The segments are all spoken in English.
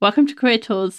Welcome to Career Tools.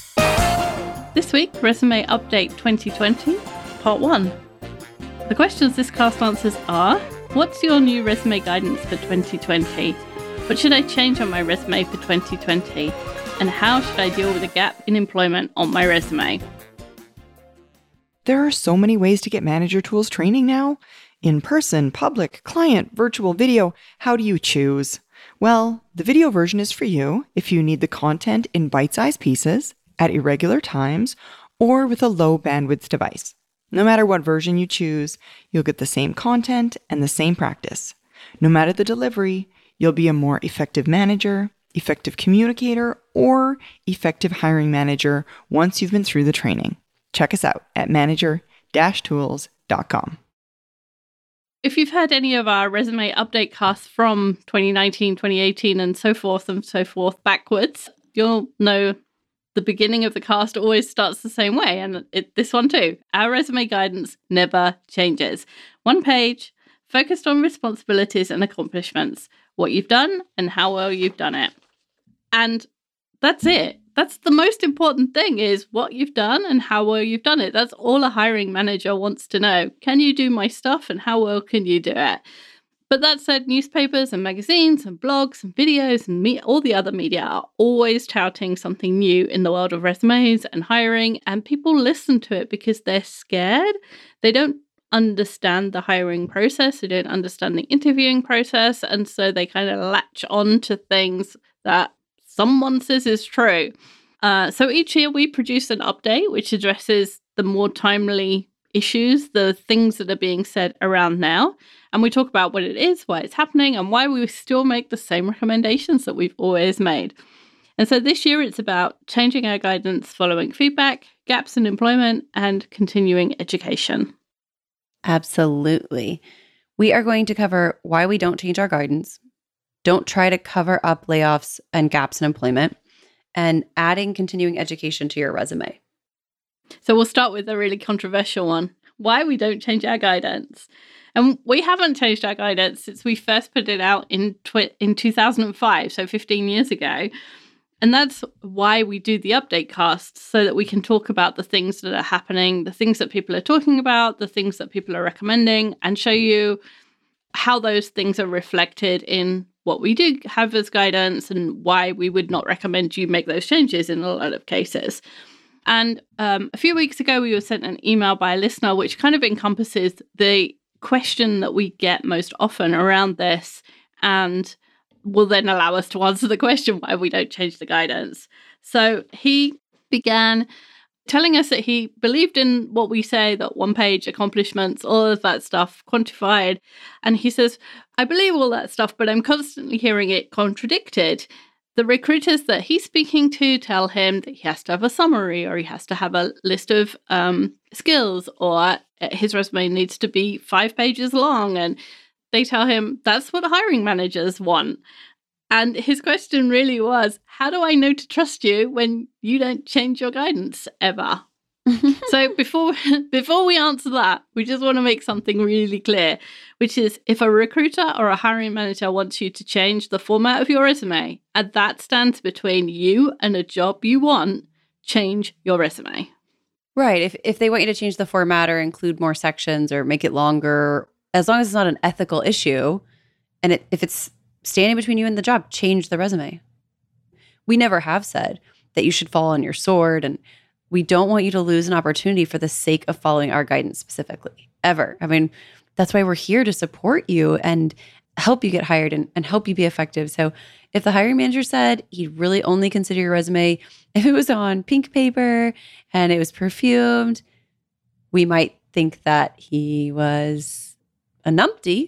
This week, Resume Update 2020, Part 1. The questions this cast answers are: what's your new resume guidance for 2020? What should I change on my resume for 2020? And how should I deal with a gap in employment on my resume? There are so many ways to get manager tools training now. In person, public, client, virtual, video. How do you choose? Well, the video version is for you if you need the content in bite-sized pieces, at irregular times, or with a low bandwidth device. No matter what version you choose, you'll get the same content and the same practice. No matter the delivery, you'll be a more effective manager, effective communicator, or effective hiring manager once you've been through the training. Check us out at manager-tools.com. If you've heard any of our resume update casts from 2019, 2018, and so forth backwards, you'll know the beginning of the cast always starts the same way, and this one too. Our resume guidance never changes. One page, focused on responsibilities and accomplishments, what you've done and how well you've done it. And that's it. That's the most important thing, is what you've done and how well you've done it. That's all a hiring manager wants to know. Can you do my stuff and how well can you do it? But that said, newspapers and magazines and blogs and videos and all the other media are always touting something new in the world of resumes and hiring, and people listen to it because they're scared. They don't understand the hiring process. They don't understand the interviewing process. And so they kind of latch on to things that someone says is true. So each year we produce an update which addresses the more timely issues, the things that are being said around now. And we talk about what it is, why it's happening, and why we still make the same recommendations that we've always made. And so this year it's about changing our guidance following feedback, gaps in employment, and continuing education. Absolutely. We are going to cover why we don't change our guidance, don't try to cover up layoffs and gaps in employment, and adding continuing education to your resume. So we'll start with a really controversial one: why we don't change our guidance. And we haven't changed our guidance since we first put it out in 2005, so 15 years ago. And that's why we do the update casts, so that we can talk about the things that are happening, the things that people are talking about, the things that people are recommending, and show you how those things are reflected in what we do have as guidance and why we would not recommend you make those changes in a lot of cases. And a few weeks ago, we were sent an email by a listener which kind of encompasses the question that we get most often around this, and will then allow us to answer the question why we don't change the guidance. So he began telling us that he believed in what we say, that one-page accomplishments, all of that stuff, quantified. And he says, I believe all that stuff, but I'm constantly hearing it contradicted. The recruiters that he's speaking to tell him that he has to have a summary, or he has to have a list of skills, or his resume needs to be 5 pages long. And they tell him that's what hiring managers want. And his question really was, how do I know to trust you when you don't change your guidance ever? So before we answer that, we just want to make something really clear, which is, if a recruiter or a hiring manager wants you to change the format of your resume, and that stands between you and a job you want, change your resume. Right. If they want you to change the format or include more sections or make it longer, as long as it's not an ethical issue, and if it's standing between you and the job, change the resume. We never have said that you should fall on your sword, and we don't want you to lose an opportunity for the sake of following our guidance specifically, ever. I mean, that's why we're here to support you and help you get hired and help you be effective. So if the hiring manager said he'd really only consider your resume if it was on pink paper and it was perfumed, we might think that he was a numpty.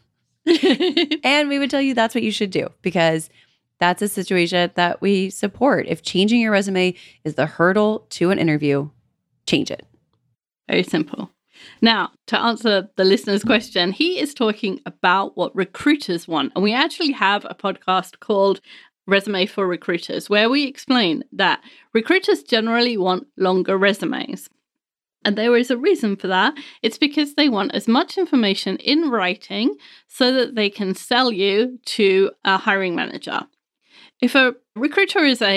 And we would tell you that's what you should do, because that's a situation that we support. If changing your resume is the hurdle to an interview, change it. Very simple. Now, to answer the listener's question, he is talking about what recruiters want. And we actually have a podcast called Resume for Recruiters, where we explain that recruiters generally want longer resumes. And there is a reason for that. It's because they want as much information in writing so that they can sell you to a hiring manager. If a recruiter is a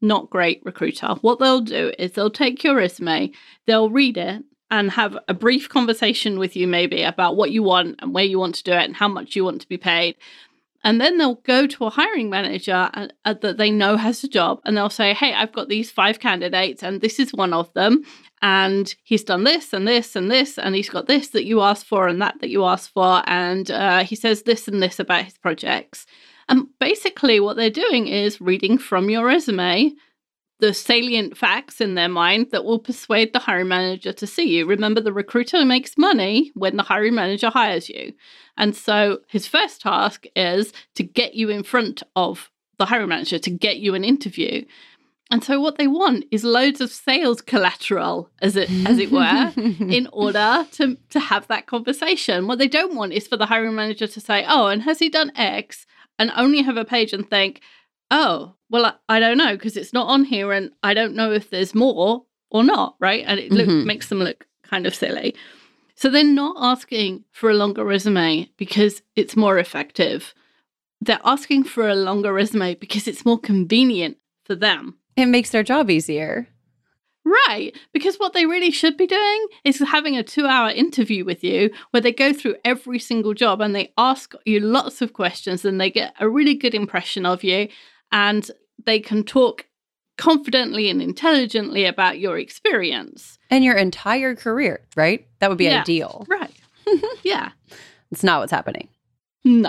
not great recruiter. What they'll do is they'll take your resume, they'll read it, and have a brief conversation with you maybe about what you want and where you want to do it and how much you want to be paid. And then they'll go to a hiring manager that they know has a job, and they'll say, hey, I've got these 5 candidates and this is one of them. And he's done this and this and this, and he's got this that you asked for and that you asked for. And he says this and this about his projects. And basically what they're doing is reading from your resume the salient facts in their mind that will persuade the hiring manager to see you. Remember, the recruiter makes money when the hiring manager hires you. And so his first task is to get you in front of the hiring manager, to get you an interview. And so what they want is loads of sales collateral, as it were, in order to have that conversation. What they don't want is for the hiring manager to say, oh, and has he done X? And only have a page and think, oh, well, I don't know, because it's not on here and I don't know if there's more or not, right? And it makes them look kind of silly. So they're not asking for a longer resume because it's more effective. They're asking for a longer resume because it's more convenient for them. It makes their job easier. Right, because what they really should be doing is having a 2-hour interview with you where they go through every single job and they ask you lots of questions and they get a really good impression of you, and they can talk confidently and intelligently about your experience. And your entire career, right? That would be ideal. Right. Yeah. It's not what's happening. No.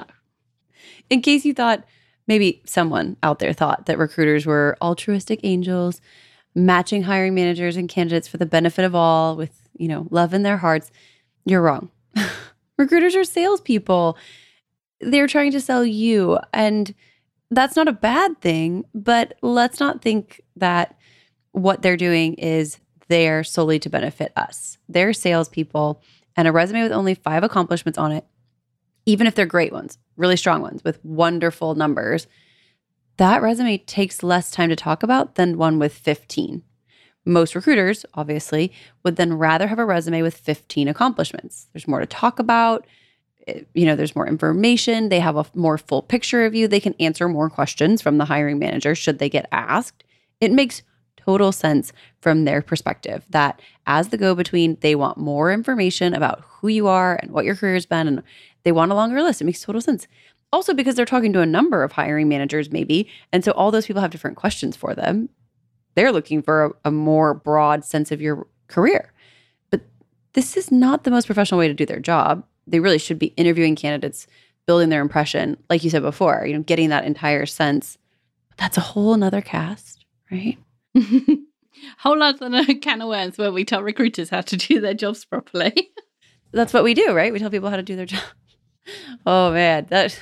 In case you thought, maybe someone out there thought that recruiters were altruistic angels, matching hiring managers and candidates for the benefit of all with, love in their hearts, you're wrong. Recruiters are salespeople. They're trying to sell you. And that's not a bad thing, but let's not think that what they're doing is there solely to benefit us. They're salespeople, and a resume with only 5 accomplishments on it, even if they're great ones, really strong ones with wonderful numbers, that resume takes less time to talk about than one with 15. Most recruiters, obviously, would then rather have a resume with 15 accomplishments. There's more to talk about. There's more information. They have a more full picture of you. They can answer more questions from the hiring manager should they get asked. It makes total sense from their perspective that as the go-between, they want more information about who you are and what your career has been, and they want a longer list. It makes total sense. Also because they're talking to a number of hiring managers maybe, and so all those people have different questions for them. They're looking for a more broad sense of your career. But this is not the most professional way to do their job. They really should be interviewing candidates, building their impression, like you said before, getting that entire sense. But that's a whole nother cast, right? Whole other can of worms where we tell recruiters how to do their jobs properly. That's what we do, right? We tell people how to do their job. Oh, man, that's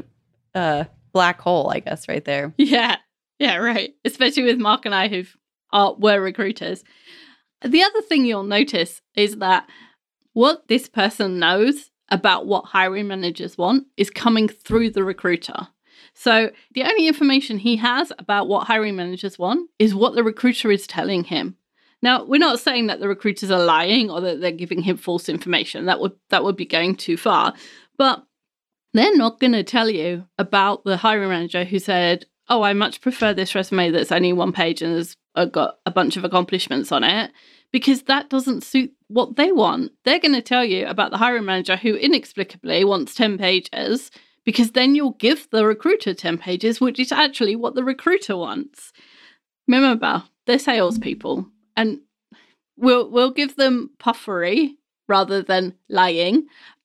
a black hole, I guess, right there. Yeah, right. Especially with Mark and I were recruiters. The other thing you'll notice is that what this person knows about what hiring managers want is coming through the recruiter. So the only information he has about what hiring managers want is what the recruiter is telling him. Now, we're not saying that the recruiters are lying or that they're giving him false information. That would be going too far. But they're not going to tell you about the hiring manager who said, oh, I much prefer this resume that's only 1 page and has got a bunch of accomplishments on it, because that doesn't suit what they want. They're going to tell you about the hiring manager who inexplicably wants 10 pages, because then you'll give the recruiter 10 pages, which is actually what the recruiter wants. Remember, they're salespeople, and we'll give them puffery rather than lying.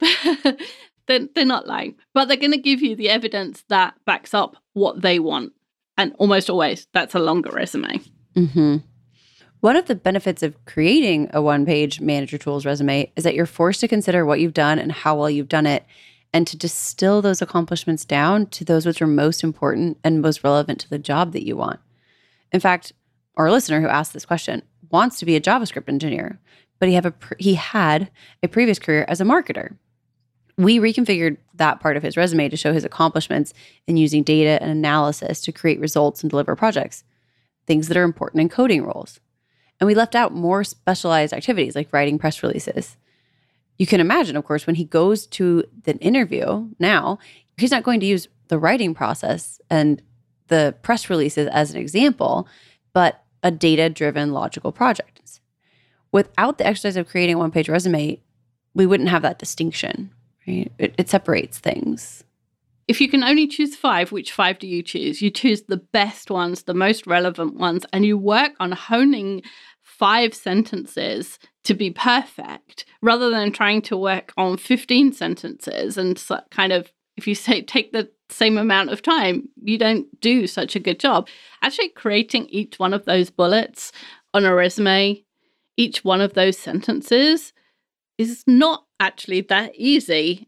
They're not lying, but they're going to give you the evidence that backs up what they want. And almost always, that's a longer resume. Mm-hmm. One of the benefits of creating a 1-page Manager Tools resume is that you're forced to consider what you've done and how well you've done it, and to distill those accomplishments down to those which are most important and most relevant to the job that you want. In fact, our listener who asked this question wants to be a JavaScript engineer, but he had a previous career as a marketer. We reconfigured that part of his resume to show his accomplishments in using data and analysis to create results and deliver projects, things that are important in coding roles. And we left out more specialized activities like writing press releases. You can imagine, of course, when he goes to the interview now, he's not going to use the writing process and the press releases as an example, but a data-driven logical project. Without the exercise of creating a one-page resume, we wouldn't have that distinction, right? It separates things. If you can only choose 5, which 5 do you choose? You choose the best ones, the most relevant ones, and you work on honing 5 sentences to be perfect rather than trying to work on 15 sentences and kind of, if you say take the same amount of time, you don't do such a good job. Actually creating each one of those bullets on a resume, each one of those sentences is not actually that easy.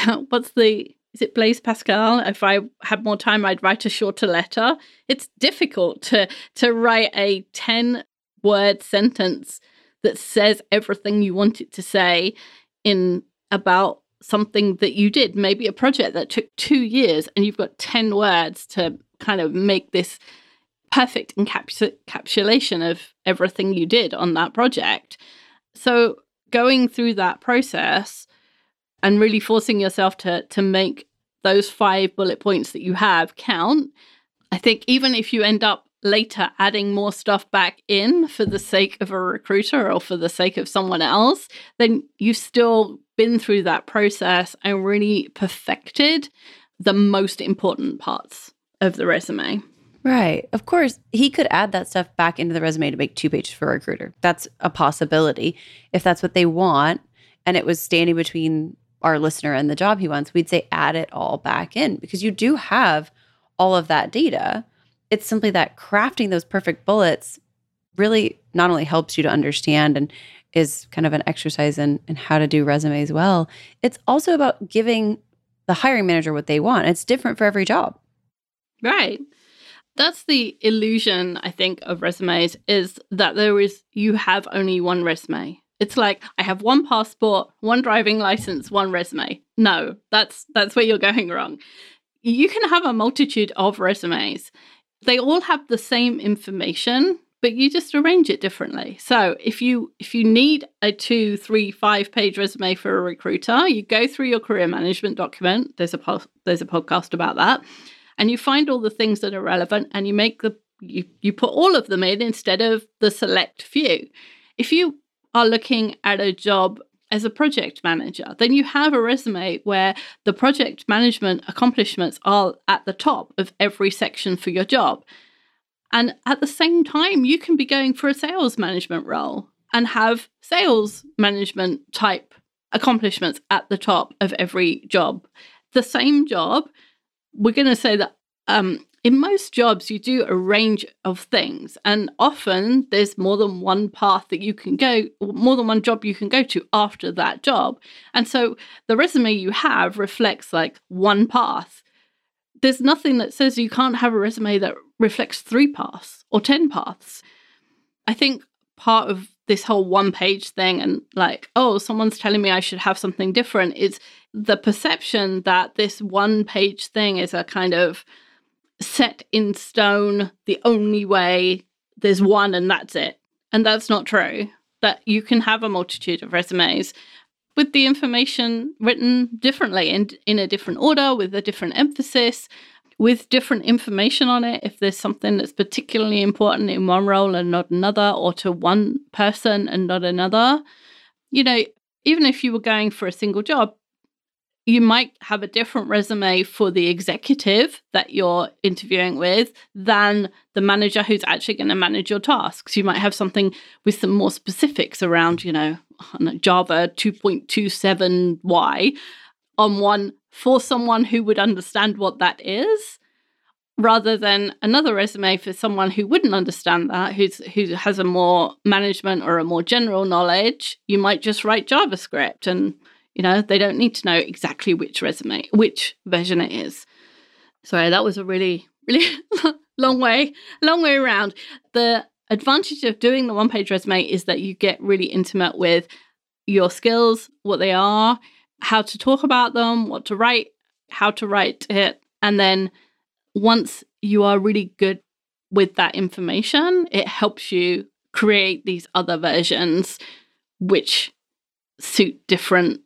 Is it Blaise Pascal? If I had more time, I'd write a shorter letter. It's difficult to write a 10-word sentence that says everything you want it to say in about something that you did, maybe a project that took 2 years, and you've got 10 words to kind of make this perfect encapsulation of everything you did on that project. So going through that process and really forcing yourself to make those 5 bullet points that you have count. I think even if you end up later adding more stuff back in for the sake of a recruiter or for the sake of someone else, then you've still been through that process and really perfected the most important parts of the resume. Right. Of course, he could add that stuff back into the resume to make 2 pages for a recruiter. That's a possibility. If that's what they want, and it was standing between our listener and the job he wants, we'd say add it all back in because you do have all of that data. It's simply that crafting those perfect bullets really not only helps you to understand and is kind of an exercise in how to do resumes well, it's also about giving the hiring manager what they want. It's different for every job. Right. That's the illusion, I think, of resumes is that you have only one resume. It's like, I have one passport, one driving license, one resume. No, that's where you're going wrong. You can have a multitude of resumes. They all have the same information, but you just arrange it differently. So if you need a 2, 3, 5-page resume for a recruiter, you go through your career management document. There's a podcast about that. And you find all the things that are relevant and you put all of them in instead of the select few. If you are looking at a job as a project manager, then you have a resume where the project management accomplishments are at the top of every section for your job. And at the same time, you can be going for a sales management role and have sales management type accomplishments at the top of every job. The same job, we're going to say that in most jobs, you do a range of things, and often there's more than one path that you can go, more than one job you can go to after that job. And so the resume you have reflects like one path. There's nothing that says you can't have a resume that reflects 3 paths or 10 paths. I think part of this whole one-page thing and like, oh, someone's telling me I should have something different is the perception that this one-page thing is a kind of set in stone, the only way, there's one and that's it. And that's not true. That you can have a multitude of resumes with the information written differently and in a different order, with a different emphasis, with different information on it. If there's something that's particularly important in one role and not another, or to one person and not another, even if you were going for a single job, you might have a different resume for the executive that you're interviewing with than the manager who's actually going to manage your tasks. You might have something with some more specifics around, Java 2.27y on one for someone who would understand what that is, rather than another resume for someone who wouldn't understand that, who has a more management or a more general knowledge. You might just write JavaScript and they don't need to know exactly which version it is. Sorry, that was a really, really long way around. The advantage of doing the one-page resume is that you get really intimate with your skills, what they are, how to talk about them, what to write, how to write it. And then once you are really good with that information, it helps you create these other versions which suit different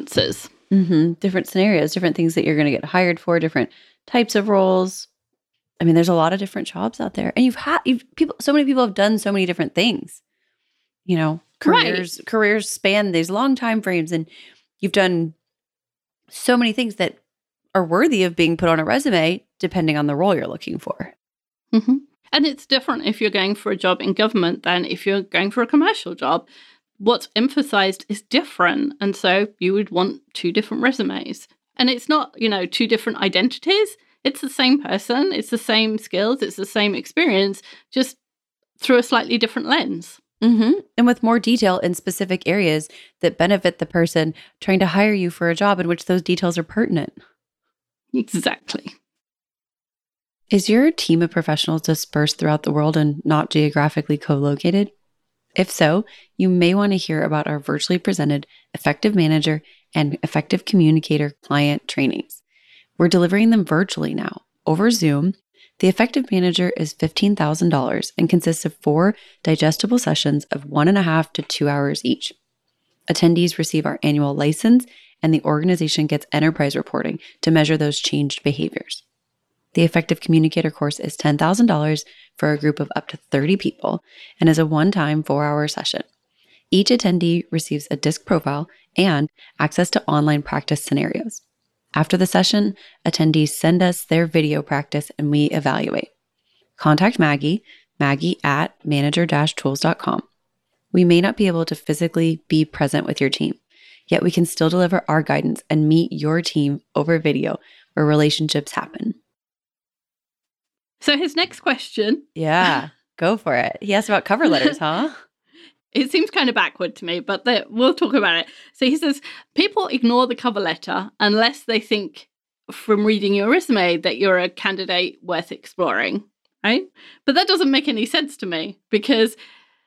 circumstances. Mm-hmm. Different scenarios, different things that you're going to get hired for, different types of roles. I mean, there's a lot of different jobs out there, and so many people have done so many different things. You know, careers span these long time frames, and you've done so many things that are worthy of being put on a resume, depending on the role you're looking for. Mm-hmm. And it's different if you're going for a job in government than if you're going for a commercial job. What's emphasized is different, and so you would want two different resumes. And it's not, two different identities. It's the same person, it's the same skills, it's the same experience, just through a slightly different lens. Mm-hmm. And with more detail in specific areas that benefit the person trying to hire you for a job in which those details are pertinent. Exactly. Is your team of professionals dispersed throughout the world and not geographically co-located? If so, you may want to hear about our virtually presented Effective Manager and Effective Communicator client trainings. We're delivering them virtually now, over Zoom. The Effective Manager is $15,000 and consists of 4 digestible sessions of 1.5 to 2 hours each. Attendees receive our annual license, and the organization gets enterprise reporting to measure those changed behaviors. The Effective Communicator course is $10,000 for a group of up to 30 people and is a one-time 4-hour session. Each attendee receives a DISC profile and access to online practice scenarios. After the session, attendees send us their video practice and we evaluate. Contact Maggie at manager-tools.com. We may not be able to physically be present with your team, yet we can still deliver our guidance and meet your team over video where relationships happen. So his next question. Yeah, go for it. He asked about cover letters, huh? It seems kind of backward to me, but we'll talk about it. So he says, people ignore the cover letter unless they think from reading your resume that you're a candidate worth exploring, right? But that doesn't make any sense to me, because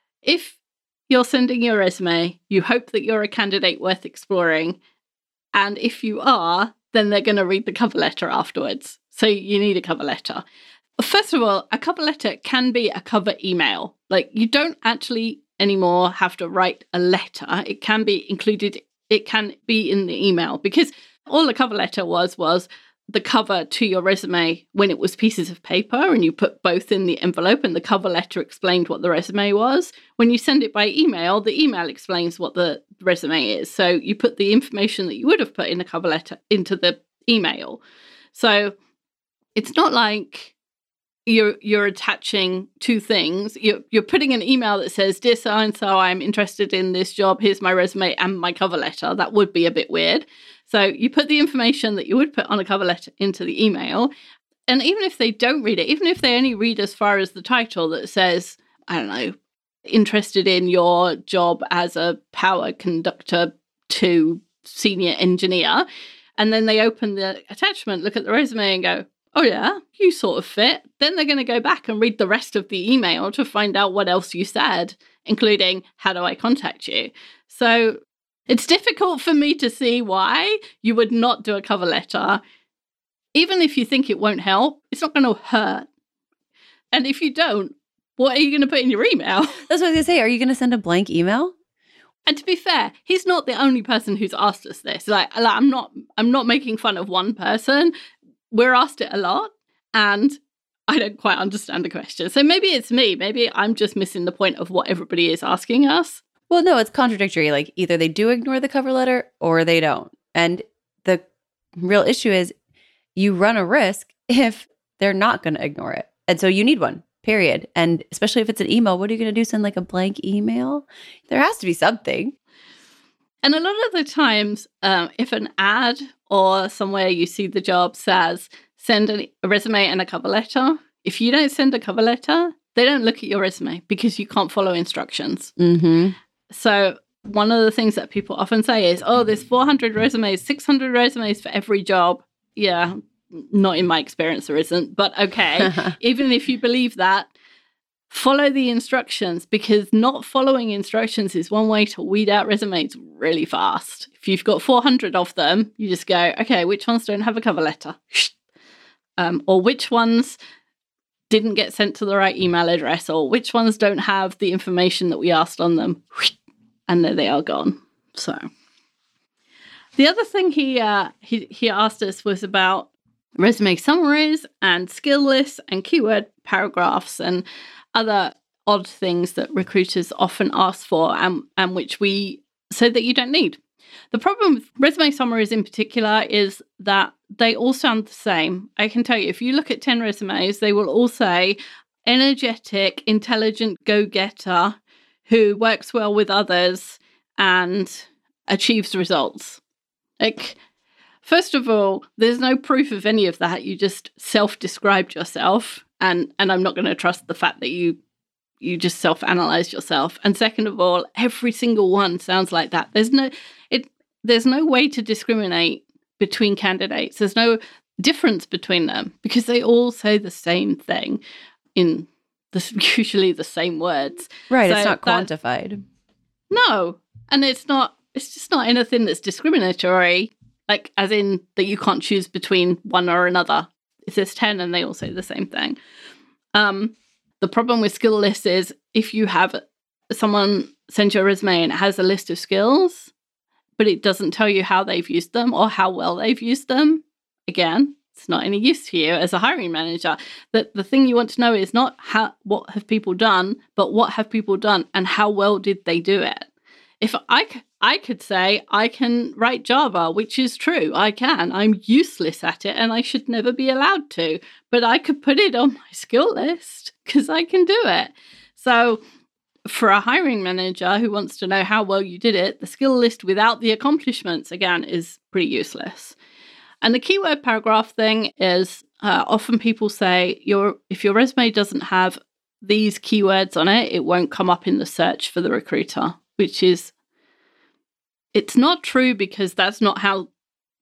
if you're sending your resume, you hope that you're a candidate worth exploring. And if you are, then they're going to read the cover letter afterwards. So you need a cover letter. First of all, a cover letter can be a cover email. Like, you don't actually anymore have to write a letter. It can be included, it can be in the email, because all the cover letter was the cover to your resume when it was pieces of paper and you put both in the envelope and the cover letter explained what the resume was. When you send it by email, the email explains what the resume is. So you put the information that you would have put in the cover letter into the email. So it's not like you're attaching two things. You're putting an email that says, "Dear so-and-so, I'm interested in this job. Here's my resume and my cover letter." That would be a bit weird. So you put the information that you would put on a cover letter into the email. And even if they don't read it, even if they only read as far as the title that says, I don't know, interested in your job as a power conductor to senior engineer, and then they open the attachment, look at the resume and go, "Oh yeah, you sort of fit," then they're going to go back and read the rest of the email to find out what else you said, including, "How do I contact you?" So it's difficult for me to see why you would not do a cover letter. Even if you think it won't help, it's not going to hurt. And if you don't, what are you going to put in your email? That's what I was going to say. Are you going to send a blank email? And to be fair, he's not the only person who's asked us this. Like I'm not making fun of one person. We're asked it a lot, and I don't quite understand the question. So maybe it's me. Maybe I'm just missing the point of what everybody is asking us. Well, no, it's contradictory. Like, either they do ignore the cover letter or they don't. And the real issue is you run a risk if they're not going to ignore it. And so you need one, period. And especially if it's an email, what are you going to do? Send like a blank email? There has to be something. And a lot of the times, if an ad or somewhere you see the job says, send a resume and a cover letter, if you don't send a cover letter, they don't look at your resume because you can't follow instructions. Mm-hmm. So one of the things that people often say is, "Oh, there's 400 resumes, 600 resumes for every job." Yeah, not in my experience there isn't, but okay. Even if you believe that, follow the instructions, because not following instructions is one way to weed out resumes really fast. If you've got 400 of them, you just go, okay, which ones don't have a cover letter? Or which ones didn't get sent to the right email address, or which ones don't have the information that we asked on them, and there they are gone. So the other thing he asked us was about resume summaries and skill lists and keyword paragraphs and other odd things that recruiters often ask for and which we say that you don't need. The problem with resume summaries in particular is that they all sound the same. I can tell you, if you look at 10 resumes, they will all say energetic, intelligent go-getter who works well with others and achieves results. Like, first of all, there's no proof of any of that. You just self-described yourself, and I'm not going to trust the fact that you just self-analyzed yourself. And second of all, every single one sounds like that. There's no way to discriminate between candidates. There's no difference between them because they all say the same thing in usually the same words. Right, so it's not quantified. No, and it's just not anything that's discriminatory, like as in that you can't choose between one or another. If there's 10 and they all say the same thing. The problem with skill lists is if you have someone send you a resume and it has a list of skills, but it doesn't tell you how they've used them or how well they've used them, again, it's not any use to you as a hiring manager. That the thing you want to know is not what have people done, but what have people done and how well did they do it. If I could say I can write Java, which is true, I can. I'm useless at it and I should never be allowed to, but I could put it on my skill list because I can do it. So for a hiring manager who wants to know how well you did it, the skill list without the accomplishments, again, is pretty useless. And the keyword paragraph thing is often people say if your resume doesn't have these keywords on it, it won't come up in the search for the recruiter, which is, it's not true because that's not how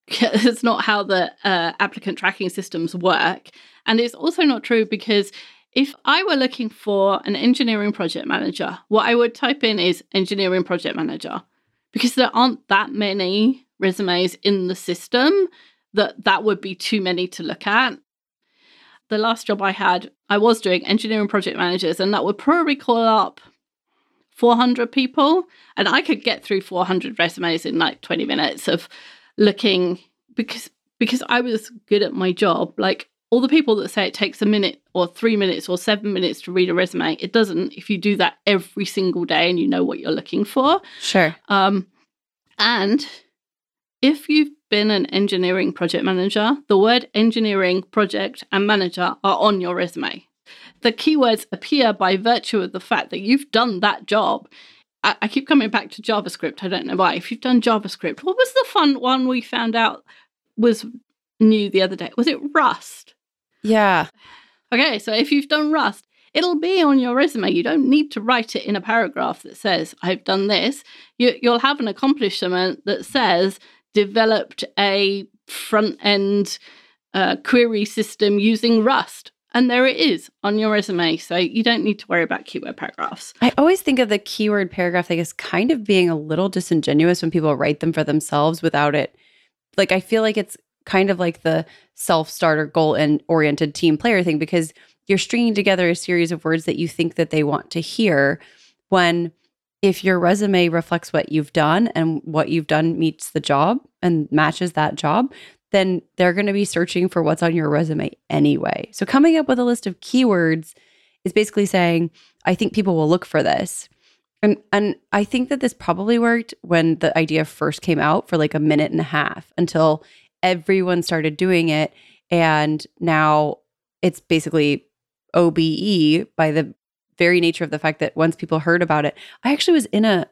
the applicant tracking systems work. And it's also not true because if I were looking for an engineering project manager, what I would type in is engineering project manager, because there aren't that many resumes in the system that would be too many to look at. The last job I had, I was doing engineering project managers, and that would probably call up 400 people, and I could get through 400 resumes in like 20 minutes of looking, because I was good at my job. Like, all the people that say it takes a minute or 3 minutes or 7 minutes to read a resume, it doesn't if you do that every single day and you know what you're looking for. Sure. And if you've been an engineering project manager, the word engineering, project, and manager are on your resume. The keywords appear by virtue of the fact that you've done that job. I keep coming back to JavaScript. I don't know why. If you've done JavaScript, what was the fun one we found out was new the other day? Was it Rust? Yeah. Okay, so if you've done Rust, it'll be on your resume. You don't need to write it in a paragraph that says, I've done this. You'll have an accomplishment that says, developed a front-end query system using Rust. And there it is on your resume. So you don't need to worry about keyword paragraphs. I always think of the keyword paragraph thing as kind of being a little disingenuous when people write them for themselves without it. Like, I feel like it's kind of like the self-starter goal and oriented team player thing, because you're stringing together a series of words that you think that they want to hear, when if your resume reflects what you've done and what you've done meets the job and matches that job, then they're going to be searching for what's on your resume anyway. So coming up with a list of keywords is basically saying, I think people will look for this. And I think that this probably worked when the idea first came out for like a minute and a half, until everyone started doing it. And now it's basically OBE by the very nature of the fact that once people heard about it. I actually was in a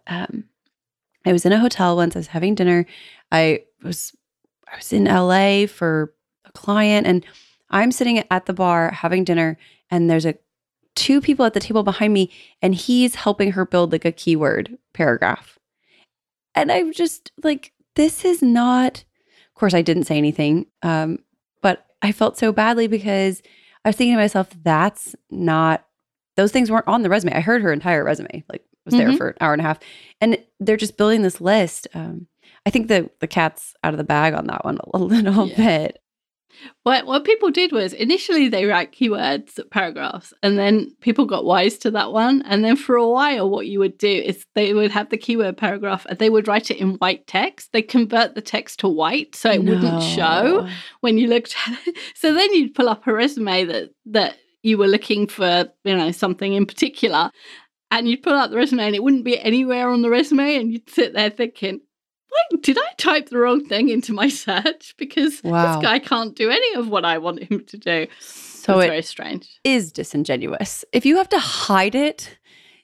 hotel once. I was having dinner. I was in LA for a client, and I'm sitting at the bar having dinner, and there's two people at the table behind me, and he's helping her build like a keyword paragraph. And I'm just like, this is not, of course I didn't say anything, but I felt so badly because I was thinking to myself, that's not, those things weren't on the resume. I heard her entire resume, like was there for an hour and a half, and they're just building this list. I think the cat's out of the bag on that one a little bit. What people did was initially they write keywords, paragraphs, and then people got wise to that one. And then for a while, what you would do is they would have the keyword paragraph and they would write it in white text. They convert the text to white so it wouldn't show when you looked at it. So then you'd pull up a resume that you were looking for, something in particular, and you'd pull up the resume and it wouldn't be anywhere on the resume, and you'd sit there thinking, did I type the wrong thing into my search? Because this guy can't do any of what I want him to do. So it's very strange. Is disingenuous. If you have to hide it,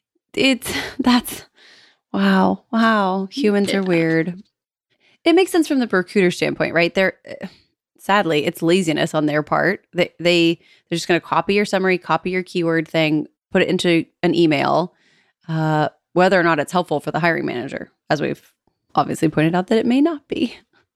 that's wow. Humans are weird. It makes sense from the recruiter standpoint, right? Sadly, it's laziness on their part. They're just going to copy your summary, copy your keyword thing, put it into an email, whether or not it's helpful for the hiring manager, as we've obviously pointed out that it may not be.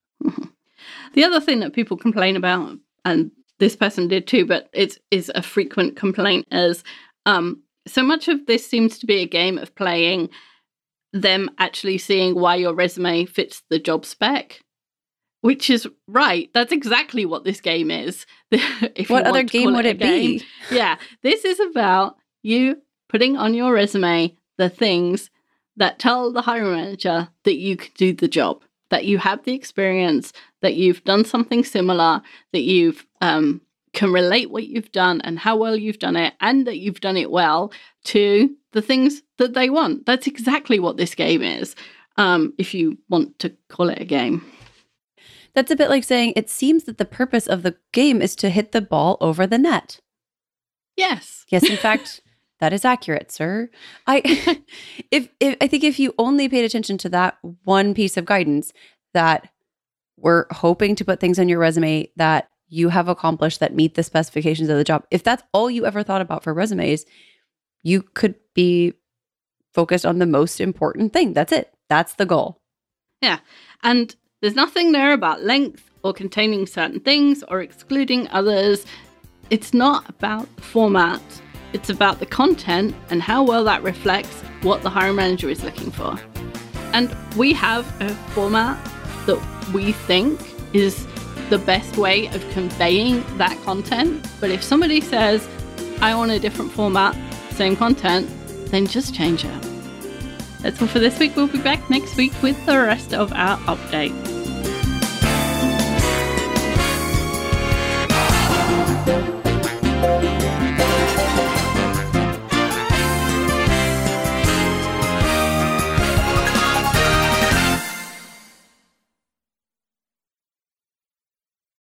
The other thing that people complain about, and this person did too, but it is a frequent complaint, is so much of this seems to be a game of playing them actually seeing why your resume fits the job spec, which is right. That's exactly what this game is. What other game would it be? Yeah, this is about you putting on your resume the things that tell the hiring manager that you can do the job, that you have the experience, that you've done something similar, that you've can relate what you've done and how well you've done it, and that you've done it well to the things that they want. That's exactly what this game is, if you want to call it a game. That's a bit like saying it seems that the purpose of the game is to hit the ball over the net. Yes. Yes, in fact, that is accurate, sir. I think if you only paid attention to that one piece of guidance, that we're hoping to put things on your resume that you have accomplished that meet the specifications of the job. If that's all you ever thought about for resumes, you could be focused on the most important thing. That's it. That's the goal. Yeah. And there's nothing there about length or containing certain things or excluding others. It's not about the format. It's about the content and how well that reflects what the hiring manager is looking for. And we have a format that we think is the best way of conveying that content. But if somebody says, I want a different format, same content, then just change it. That's all for this week. We'll be back next week with the rest of our update.